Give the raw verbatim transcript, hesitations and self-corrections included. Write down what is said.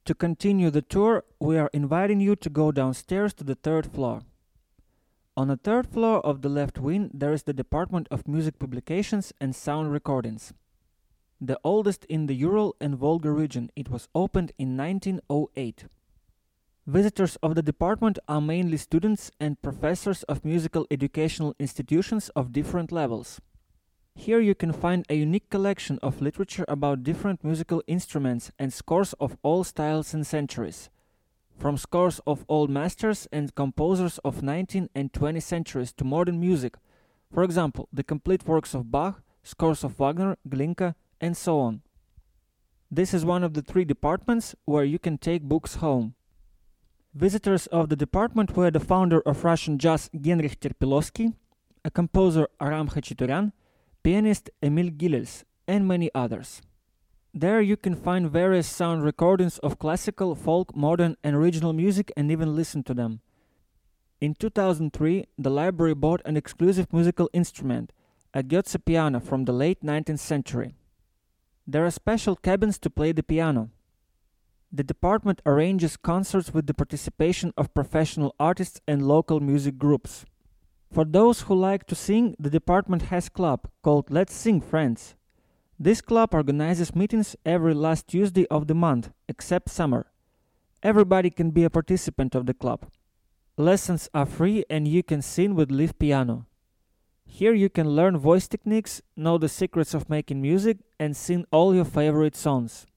To continue the tour, we are inviting you to go downstairs to the third floor. On the third floor of the left wing, there is the Department of Music Publications and Sound Recordings. The oldest in the Ural and Volga region, it was opened in nineteen oh eight. Visitors of the department are mainly students and professors of musical educational institutions of different levels. Here you can find a unique collection of literature about different musical instruments and scores of all styles and centuries, from scores of old masters and composers of nineteenth and twentieth centuries to modern music, for example, the complete works of Bach, scores of Wagner, Glinka, and so on. This is one of the three departments where you can take books home. Visitors of the department were the founder of Russian jazz Genrikh Terpilovsky, a composer Aram Khachaturian, pianist Emil Gilels, and many others. There you can find various sound recordings of classical, folk, modern, and regional music and even listen to them. In two thousand three, the library bought an exclusive musical instrument, a Goetze piano from the late nineteenth century. There are special cabins to play the piano. The department arranges concerts with the participation of professional artists and local music groups. For those who like to sing, the department has a club called Let's Sing Friends. This club organizes meetings every last Tuesday of the month, except summer. Everybody can be a participant of the club. Lessons are free and you can sing with live piano. Here you can learn voice techniques, know the secrets of making music, and sing all your favorite songs.